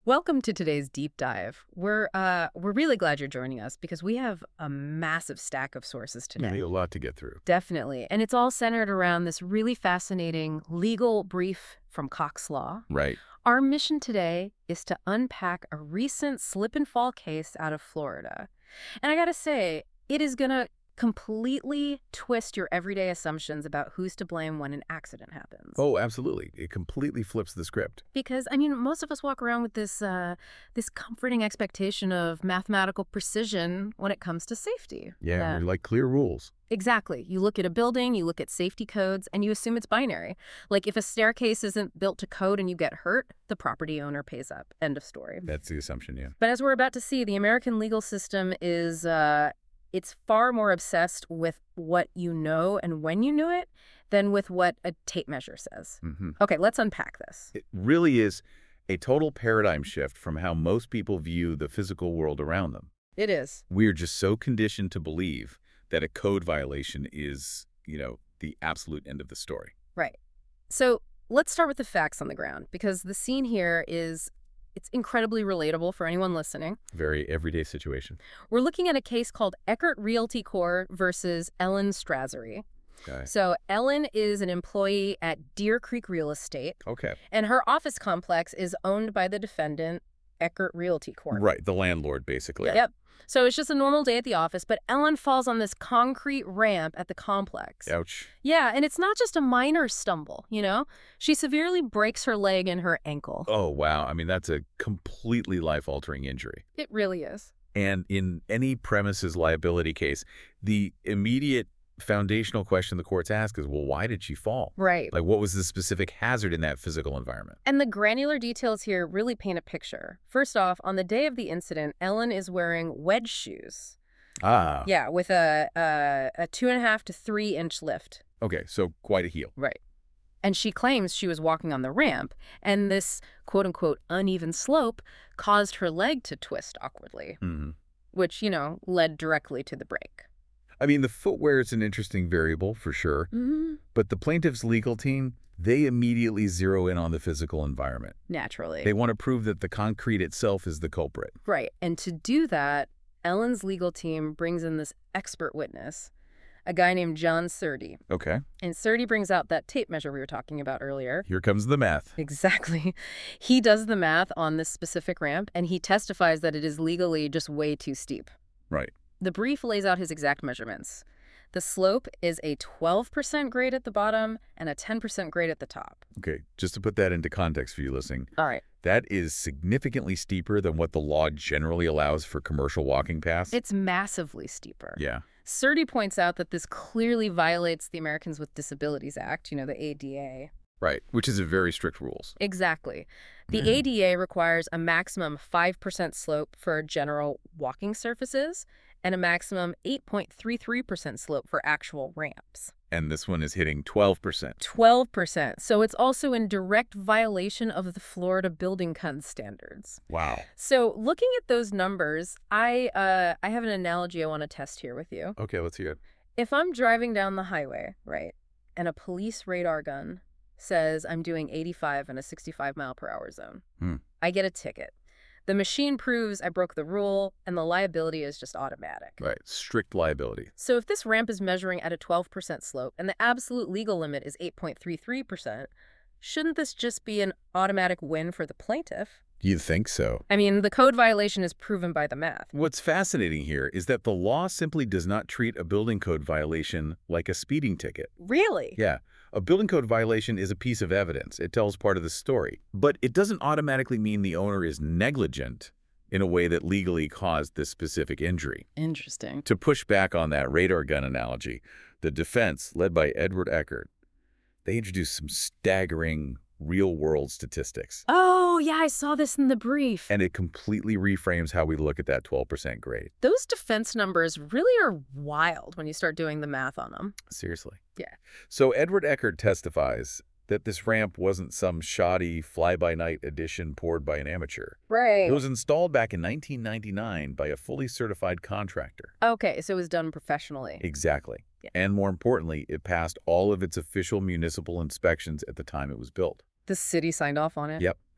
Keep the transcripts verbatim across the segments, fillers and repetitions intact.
Welcome to today's deep dive. We're uh we're really glad you're joining us because we have a massive stack of sources Yeah, today. a lot to get through. Definitely. And it's all centered around this really fascinating legal brief from Cox Law. Right. Our mission today is to unpack a recent slip and fall case out of Florida. And I got to say, it is going to completely twist your everyday assumptions about who's to blame when an accident happens. Oh, absolutely. It completely flips the script. Because I mean, most of us walk around with this uh, this comforting expectation of mathematical precision when it comes to safety. Yeah, Uh, we like clear rules. exactly. You look at a building, you look at safety codes, and you assume it's binary. Like if a staircase isn't built to code and you get hurt, the property owner pays up. End of story. That's the assumption, yeah. But as we're about to see, the American legal system is uh, it's far more obsessed with what you know and when you knew it than with what a tape measure says. hmm Okay, let's unpack this. It really is a total paradigm shift from how most people view the physical world around them. It is. We're just so conditioned to believe that a code violation is, you know, the absolute end of the story. Right. So let's start with the facts on the ground because the scene here is it's incredibly relatable for anyone listening. Very everyday situation. We're looking at a case called Eckert Realty Corp versus Ellen Strassery. Okay. So Ellen is an employee at Deer Creek Real Estate, Okay. and her office complex is owned by the defendant, Eckert Realty Corp. Right. The landlord, basically. Yep. So it's just a normal day at the office, but Ellen falls on this concrete ramp at the complex. Ouch. Yeah, and it's not just a minor stumble, you know? She severely breaks her leg and her ankle. Oh, wow. I mean, that's a completely life-altering injury. It really is. And in any premises liability case, the immediate foundational question the courts ask is, well, why did she fall? Right. Like, what was the specific hazard in that physical environment? And the granular details here really paint a picture. First off, on the day of the incident, Ellen is wearing wedge shoes. Ah, Yeah, with a, a, a two and a half to three inch lift. okay, so quite a heel. Right. And she claims she was walking on the ramp, and this quote unquote uneven slope caused her leg to twist awkwardly, hmm which, you know, led directly to the break. I mean, the footwear is an interesting variable for sure, Mm-hmm. but the plaintiff's legal team, they immediately zero in on the physical environment. Naturally. They want to prove that the concrete itself is the culprit. Right. And to do that, Ellen's legal team brings in this expert witness, a guy named John Surdy. Okay, And Surdy brings out that tape measure we were talking about earlier. here comes the math. Exactly. He does the math on this specific ramp, and he testifies that it is legally just way too steep. Right. The brief lays out his exact measurements. The slope is a twelve percent grade at the bottom and a ten percent grade at the top. Okay, just to put that into context for you listening, All right. that is significantly steeper than what the law generally allows for commercial walking paths. It's massively steeper. Yeah. Surdy points out that this clearly violates the Americans with Disabilities Act, you know, the A D A. Right, which is a very strict rules. Exactly. The Mhm. A D A requires a maximum five percent slope for general walking surfaces and a maximum eight point three three percent slope for actual ramps. And this one is hitting twelve percent. twelve percent. So it's also in direct violation of the Florida building code standards. Wow. So looking at those numbers, I uh, I have an analogy I want to test here with you. Okay, let's hear it. If I'm driving down the highway, right, and a police radar gun says I'm doing eighty-five in a sixty-five mile per hour zone, Hmm. I get a ticket. The machine proves I broke the rule, and the liability is just automatic. Right, strict liability. So if this ramp is measuring at a twelve percent slope and the absolute legal limit is eight point three three percent, shouldn't this just be an automatic win for the plaintiff? You think so? I mean, the code violation is proven by the math. What's fascinating here is that the law simply does not treat a building code violation like a speeding ticket. Really? Yeah, a building code violation is a piece of evidence. It tells part of the story. But it doesn't automatically mean the owner is negligent in a way that legally caused this specific injury. Interesting. To push back on that radar gun analogy, the defense, led by Edward Eckert, they introduced some staggering real-world statistics. Oh, yeah, I saw this in the brief. And it completely reframes how we look at that twelve percent grade. Those defense numbers really are wild when you start doing the math on them. Seriously. Yeah. So Edward Eckert testifies that this ramp wasn't some shoddy fly-by-night addition poured by an amateur. Right. It was installed back in nineteen ninety-nine by a fully certified contractor. Okay, so it was done professionally. Exactly. Yeah. And more importantly, it passed all of its official municipal inspections at the time it was built. The city signed off on it? Yep.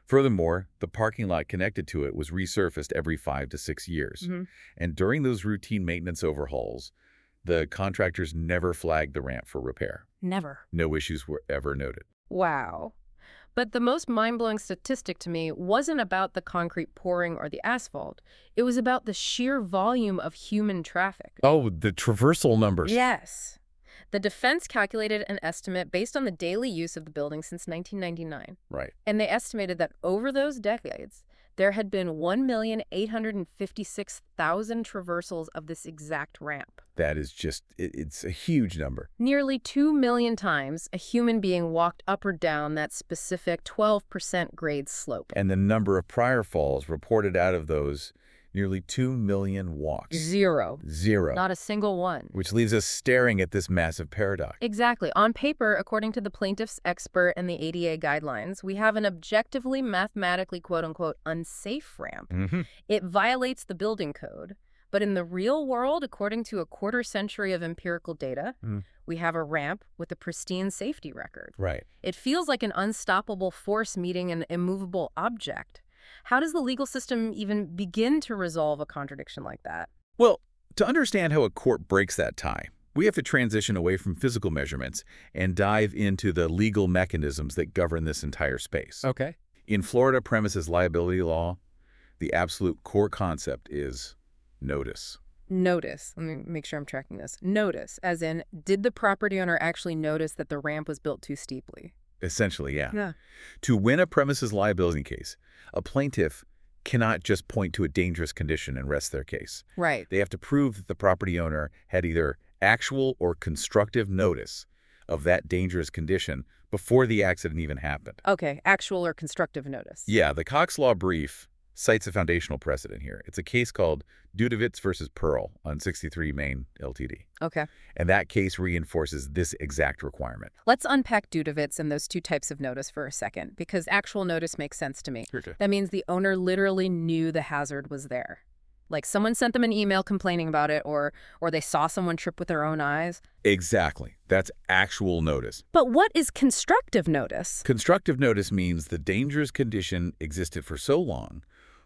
Furthermore, the parking lot connected to it was resurfaced every five to six years. Mm-hmm. And during those routine maintenance overhauls, the contractors never flagged the ramp for repair. Never. No issues were ever noted. Wow. But the most mind-blowing statistic to me wasn't about the concrete pouring or the asphalt. It was about the sheer volume of human traffic. Oh, the traversal numbers. Yes. The defense calculated an estimate based on the daily use of the building since nineteen ninety-nine. Right. And they estimated that over those decades, there had been one million eight hundred fifty-six thousand traversals of this exact ramp. That is just, it, it's a huge number. Nearly two million times a human being walked up or down that specific twelve percent grade slope. And the number of prior falls reported out of those, nearly two million walks. Zero. Zero. Not a single one. Which leaves us staring at this massive paradox. Exactly. On paper, according to the plaintiff's expert and the A D A guidelines, we have an objectively, mathematically, quote-unquote, unsafe ramp. Mm-hmm. It violates the building code. But in the real world, according to a quarter century of empirical data, Mm. we have a ramp with a pristine safety record. Right. It feels like an unstoppable force meeting an immovable object. How does the legal system even begin to resolve a contradiction like that? Well, to understand how a court breaks that tie, we have to transition away from physical measurements and dive into the legal mechanisms that govern this entire space. Okay. In Florida premises liability law, the absolute core concept is notice. Notice. Let me make sure I'm tracking this. Notice, as in, did the property owner actually notice that the ramp was built too steeply? Essentially, yeah. Yeah. To win a premises liability case, a plaintiff cannot just point to a dangerous condition and rest their case. Right. They have to prove that the property owner had either actual or constructive notice of that dangerous condition before the accident even happened. Okay, actual or constructive notice. Yeah, the Cox Law brief cites a foundational precedent here. It's a case called Dudovitz versus Pearl on sixty-three Main L T D. Okay. And that case reinforces this exact requirement. Let's unpack Dudovitz and those two types of notice for a second, because actual notice makes sense to me. Okay. That means the owner literally knew the hazard was there. Like someone sent them an email complaining about it, or or they saw someone trip with their own eyes. Exactly. That's actual notice. But what is constructive notice? Constructive notice means the dangerous condition existed for so long,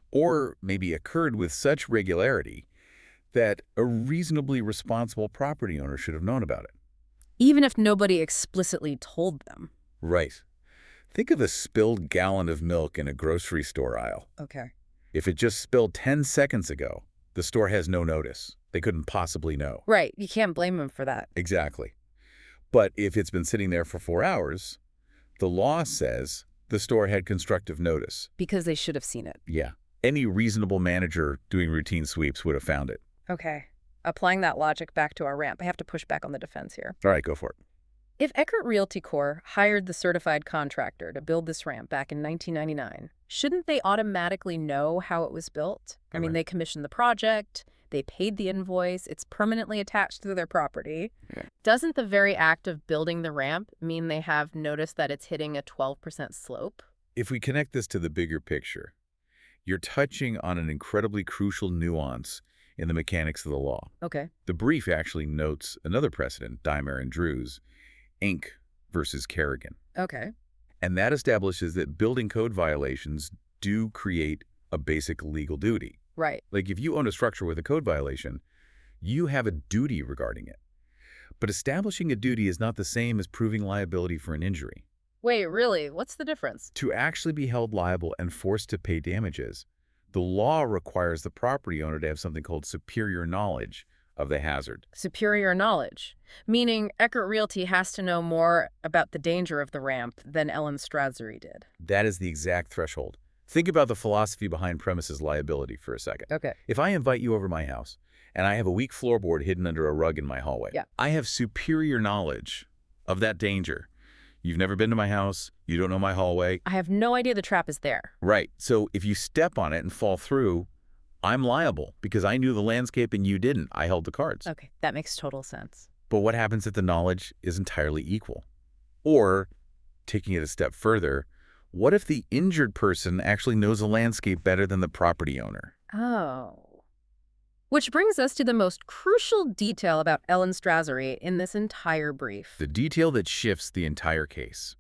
or maybe occurred with such regularity, that a reasonably responsible property owner should have known about it. Even if nobody explicitly told them. Right. Think of a spilled gallon of milk in a grocery store aisle. Okay. If it just spilled ten seconds ago, the store has no notice. They couldn't possibly know. Right. You can't blame them for that. Exactly. But if it's been sitting there for four hours, the law says the store had constructive notice. Because they should have seen it. Yeah. Any reasonable manager doing routine sweeps would have found it. Okay. Applying that logic back to our ramp, I have to push back on the defense here. All right, go for it. If Eckert Realty Corp hired the certified contractor to build this ramp back in nineteen ninety-nine, shouldn't they automatically know how it was built? I mean, Right. they commissioned the project, they paid the invoice, it's permanently attached to their property. Yeah. Doesn't the very act of building the ramp mean they have noticed that it's hitting a twelve percent slope? If we connect this to the bigger picture, you're touching on an incredibly crucial nuance in the mechanics of the law. Okay. The brief actually notes another precedent, Dimer and Drews, Incorporated versus Kerrigan. Okay. And that establishes that building code violations do create a basic legal duty. Right. Like if you own a structure with a code violation, you have a duty regarding it. But establishing a duty is not the same as proving liability for an injury. Wait, really? What's the difference? To actually be held liable and forced to pay damages, the law requires the property owner to have something called superior knowledge of the hazard. Superior knowledge, meaning Eckert Realty has to know more about the danger of the ramp than Ellen Strassery did. That is the exact threshold. Think about the philosophy behind premises liability for a second. Okay. If I invite you over my house and I have a weak floorboard hidden under a rug in my hallway, Yeah. I have superior knowledge of that danger. You've never been to my house. You don't know my hallway. I have no idea the trap is there. Right. So if you step on it and fall through, I'm liable because I knew the landscape and you didn't. I held the cards. Okay, that makes total sense. But what happens if the knowledge is entirely equal? Or, taking it a step further, what if the injured person actually knows the landscape better than the property owner? Oh. Which brings us to the most crucial detail about Ellen Strassery in this entire brief. The detail that shifts the entire case.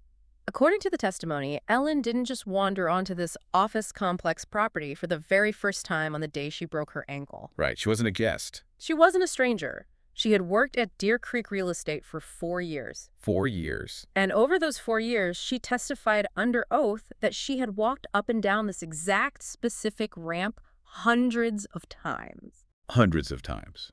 According to the testimony, Ellen didn't just wander onto this office complex property for the very first time on the day she broke her ankle. Right, she wasn't a guest. She wasn't a stranger. She had worked at Deer Creek Real Estate for four years. Four years. And over those four years, she testified under oath that she had walked up and down this exact specific ramp hundreds of times. Hundreds of times.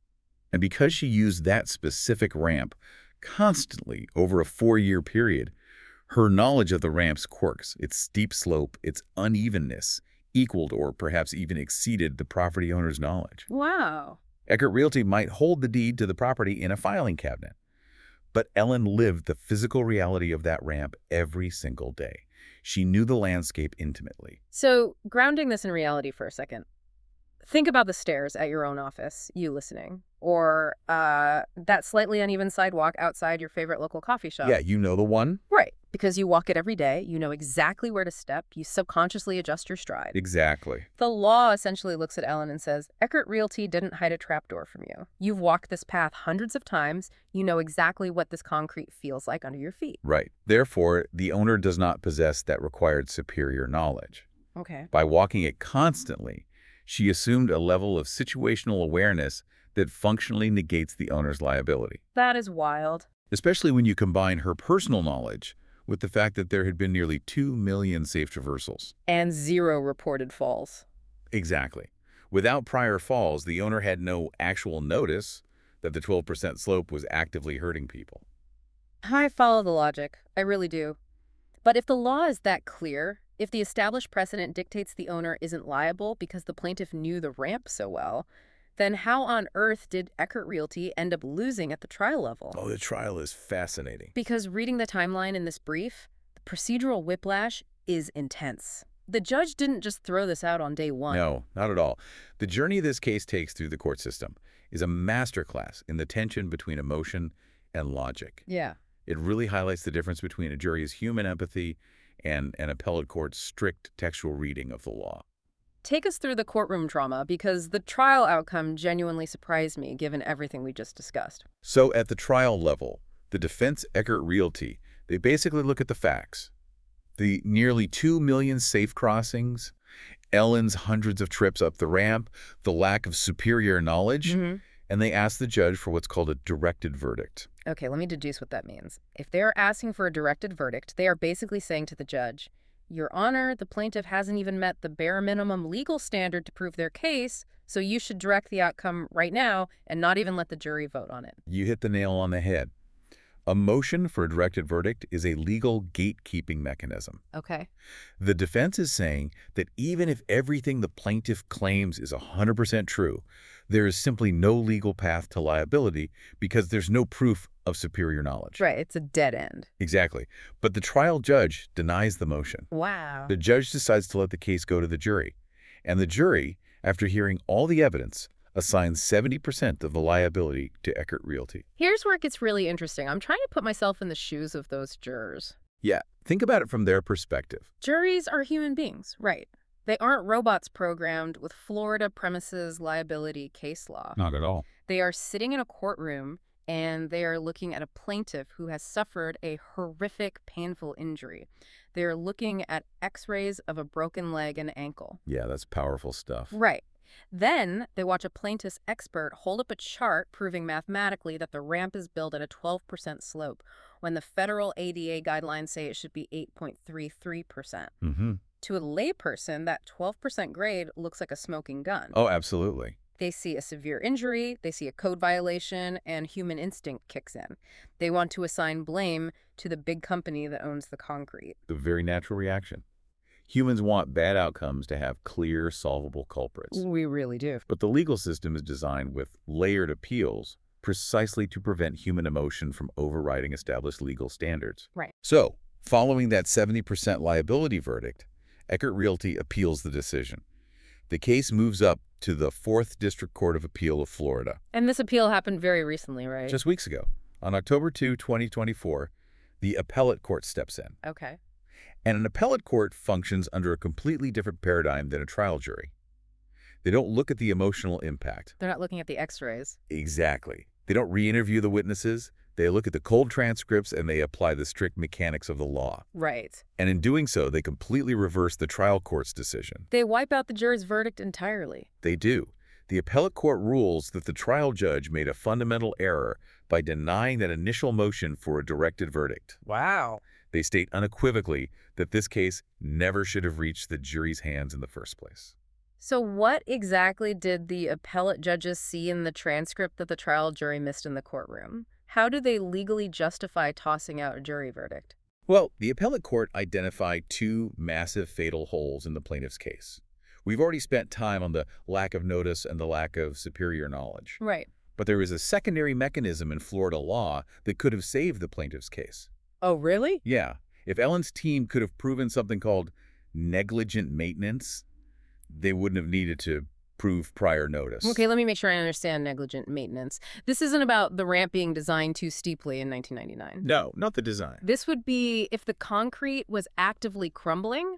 And because she used that specific ramp constantly over a four-year period, her knowledge of the ramp's quirks, its steep slope, its unevenness, equaled or perhaps even exceeded the property owner's knowledge. Wow. Eckert Realty might hold the deed to the property in a filing cabinet, but Ellen lived the physical reality of that ramp every single day. She knew the landscape intimately. So, grounding this in reality for a second, think about the stairs at your own office, you listening, or uh, that slightly uneven sidewalk outside your favorite local coffee shop. Yeah, you know the one? Right. Because you walk it every day, you know exactly where to step, you subconsciously adjust your stride. Exactly. The law essentially looks at Ellen and says, Eckert Realty didn't hide a trapdoor from you. You've walked this path hundreds of times. You know exactly what this concrete feels like under your feet. Right. Therefore, the owner does not possess that required superior knowledge. Okay. By walking it constantly, she assumed a level of situational awareness that functionally negates the owner's liability. That is wild. Especially when you combine her personal knowledge with the fact that there had been nearly two million safe traversals. And zero reported falls. Exactly. Without prior falls, the owner had no actual notice that the twelve percent slope was actively hurting people. I follow the logic. I really do. But if the law is that clear, if the established precedent dictates the owner isn't liable because the plaintiff knew the ramp so well, then how on earth did Eckert Realty end up losing at the trial level? Oh, the trial is fascinating. Because reading the timeline in this brief, the procedural whiplash is intense. The judge didn't just throw this out on day one. No, not at all. The journey this case takes through the court system is a masterclass in the tension between emotion and logic. Yeah. It really highlights the difference between a jury's human empathy and an appellate court's strict textual reading of the law. Take us through the courtroom drama, because the trial outcome genuinely surprised me, given everything we just discussed. So at the trial level, the defense Eckert Realty, they basically look at the facts. The nearly two million safe crossings, Ellen's hundreds of trips up the ramp, the lack of superior knowledge, Mm-hmm. and they ask the judge for what's called a directed verdict. Okay, let me deduce what that means. If they are asking for a directed verdict, they are basically saying to the judge, Your Honor, the plaintiff hasn't even met the bare minimum legal standard to prove their case, so you should direct the outcome right now and not even let the jury vote on it. You hit the nail on the head. A motion for a directed verdict is a legal gatekeeping mechanism. Okay. The defense is saying that even if everything the plaintiff claims is one hundred percent true, there is simply no legal path to liability because there's no proof of superior knowledge. Right, it's a dead end. Exactly. But the trial judge denies the motion. Wow. The judge decides to let the case go to the jury. And the jury, after hearing all the evidence, assigns seventy percent of the liability to Eckert Realty. Here's where it gets really interesting. I'm trying to put myself in the shoes of those jurors. Yeah, think about it from their perspective. Juries are human beings, right? They aren't robots programmed with Florida premises liability case law. Not at all. They are sitting in a courtroom and they are looking at a plaintiff who has suffered a horrific, painful injury. They are looking at x-rays of a broken leg and ankle. Yeah, that's powerful stuff. Right. Then they watch a plaintiff's expert hold up a chart proving mathematically that the ramp is built at a twelve percent slope when the federal A D A guidelines say it should be eight point three three percent. Mm-hmm. To a layperson, that twelve percent grade looks like a smoking gun. Oh, absolutely. They see a severe injury, they see a code violation, and human instinct kicks in. They want to assign blame to the big company that owns the concrete. The very natural reaction. Humans want bad outcomes to have clear, solvable culprits. We really do. But the legal system is designed with layered appeals precisely to prevent human emotion from overriding established legal standards. Right. So, following that seventy percent liability verdict, Eckert Realty appeals the decision. The case moves up to the Fourth District Court of Appeal of Florida. And this appeal happened very recently, right? Just weeks ago. On October second, twenty twenty-four, the appellate court steps in. Okay. And an appellate court functions under a completely different paradigm than a trial jury. They don't look at the emotional impact. They're not looking at the x-rays. Exactly. They don't re-interview the witnesses. They look at the cold transcripts and they apply the strict mechanics of the law. Right. And in doing so, they completely reverse the trial court's decision. They wipe out the jury's verdict entirely. They do. The appellate court rules that the trial judge made a fundamental error by denying that initial motion for a directed verdict. Wow. They state unequivocally that this case never should have reached the jury's hands in the first place. So what exactly did the appellate judges see in the transcript that the trial jury missed in the courtroom? How do they legally justify tossing out a jury verdict? Well, the appellate court identified two massive fatal holes in the plaintiff's case. We've already spent time on the lack of notice and the lack of superior knowledge. Right. But there is a secondary mechanism in Florida law that could have saved the plaintiff's case. Oh, really? Yeah. If Ellen's team could have proven something called negligent maintenance, they wouldn't have needed to prove prior notice. Okay, let me make sure I understand negligent maintenance. This isn't about the ramp being designed too steeply in nineteen ninety-nine. No, not the design. This would be if the concrete was actively crumbling,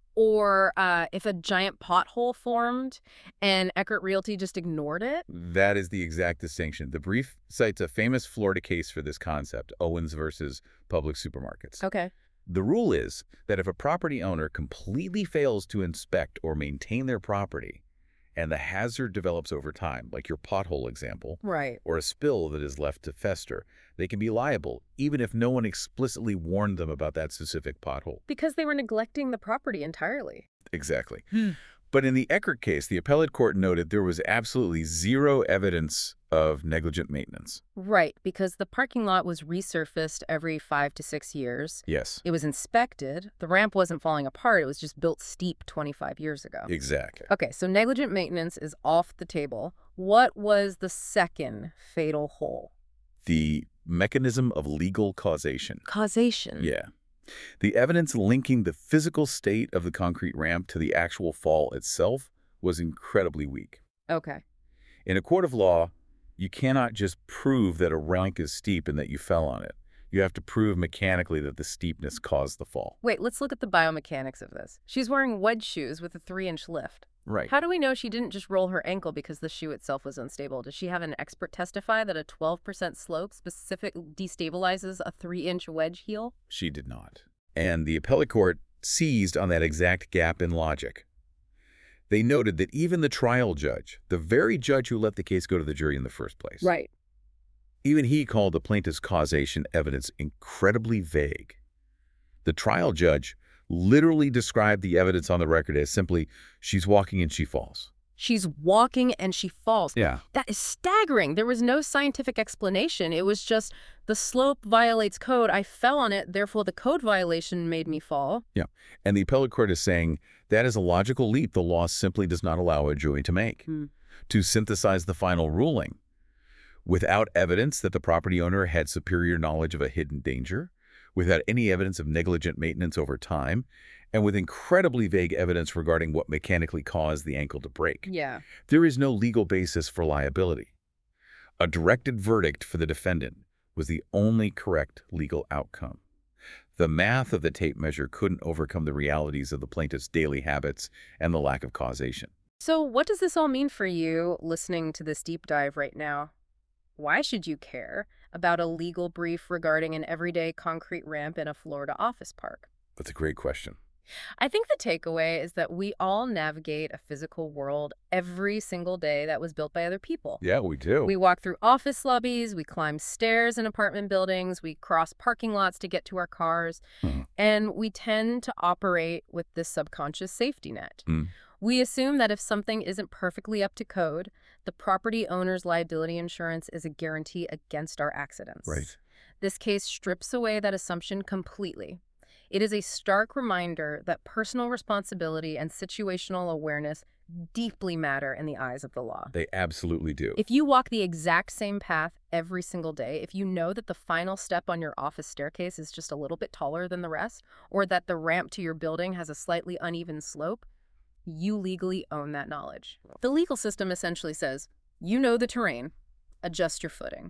or uh, if a giant pothole formed and Eckert Realty just ignored it. That is the exact distinction. The brief cites a famous Florida case for this concept, Owens versus Public Supermarkets. Okay. The rule is that if a property owner completely fails to inspect or maintain their property, and the hazard develops over time, like your pothole example, Right. or a spill that is left to fester, they can be liable, even if no one explicitly warned them about that specific pothole. Because they were neglecting the property entirely. Exactly. But in the Eckert case, the appellate court noted there was absolutely zero evidence of negligent maintenance. Right, because the parking lot was resurfaced every five to six years. Yes. It was inspected. The ramp wasn't falling apart. It was just built steep twenty-five years ago. Exactly. Okay, so negligent maintenance is off the table. What was the second fatal hole? The mechanism of legal causation. Causation. Yeah. The evidence linking the physical state of the concrete ramp to the actual fall itself was incredibly weak. Okay. In a court of law, you cannot just prove that a ramp is steep and that you fell on it. You have to prove mechanically that the steepness caused the fall. Wait, let's look at the biomechanics of this. She's wearing wedge shoes with a three-inch lift. Right. How do we know she didn't just roll her ankle because the shoe itself was unstable? Does she have an expert testify that a twelve percent slope specific destabilizes a three-inch wedge heel? She did not. And the appellate court seized on that exact gap in logic. They noted that even the trial judge, the very judge who let the case go to the jury in the first place, Right. even he called the plaintiff's causation evidence incredibly vague. The trial judge literally described the evidence on the record as simply, she's walking and she falls. She's walking and she falls. Yeah. That is staggering. There was no scientific explanation. It was just the slope violates code. I fell on it. Therefore, the code violation made me fall. Yeah. And the appellate court is saying that is a logical leap the law simply does not allow a jury to make. Hmm. To synthesize the final ruling, without evidence that the property owner had superior knowledge of a hidden danger, without any evidence of negligent maintenance over time, and with incredibly vague evidence regarding what mechanically caused the ankle to break. Yeah. There is no legal basis for liability. A directed verdict for the defendant was the only correct legal outcome. The math of the tape measure couldn't overcome the realities of the plaintiff's daily habits and the lack of causation. So what does this all mean for you listening to this deep dive right now? Why should you care about a legal brief regarding an everyday concrete ramp in a Florida office park? That's a great question. I think the takeaway is that we all navigate a physical world every single day that was built by other people. Yeah, we do. We walk through office lobbies, we climb stairs in apartment buildings, we cross parking lots to get to our cars, mm-hmm. and we tend to operate with this subconscious safety net. Mm. We assume that if something isn't perfectly up to code, the property owner's liability insurance is a guarantee against our accidents. Right. This case strips away that assumption completely. It is a stark reminder that personal responsibility and situational awareness deeply matter in the eyes of the law. They absolutely do. If you walk the exact same path every single day, if you know that the final step on your office staircase is just a little bit taller than the rest, or that the ramp to your building has a slightly uneven slope, you legally own that knowledge. The legal system essentially says, you know the terrain, adjust your footing.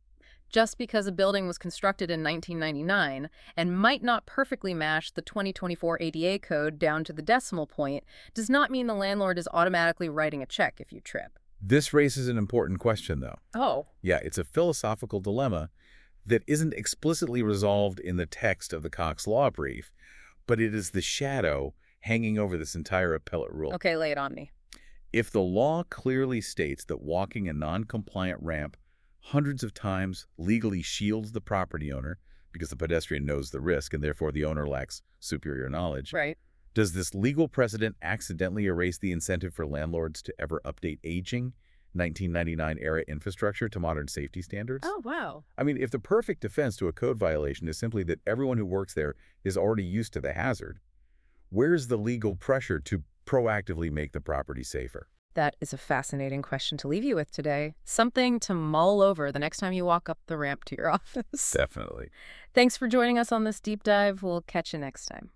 Just because a building was constructed in nineteen ninety-nine and might not perfectly match the twenty twenty-four A D A code down to the decimal point does not mean the landlord is automatically writing a check if you trip. This raises an important question, though. Oh. Yeah, it's a philosophical dilemma that isn't explicitly resolved in the text of the Cox Law Brief, but it is the shadow hanging over this entire appellate rule. Okay, lay it on me. If the law clearly states that walking a non-compliant ramp hundreds of times legally shields the property owner because the pedestrian knows the risk and therefore the owner lacks superior knowledge, Right. does this legal precedent accidentally erase the incentive for landlords to ever update aging nineteen ninety-nine era infrastructure to modern safety standards? Oh, wow. I mean, if the perfect defense to a code violation is simply that everyone who works there is already used to the hazard, where's the legal pressure to proactively make the property safer? That is a fascinating question to leave you with today. Something to mull over the next time you walk up the ramp to your office. Definitely. Thanks for joining us on this deep dive. We'll catch you next time.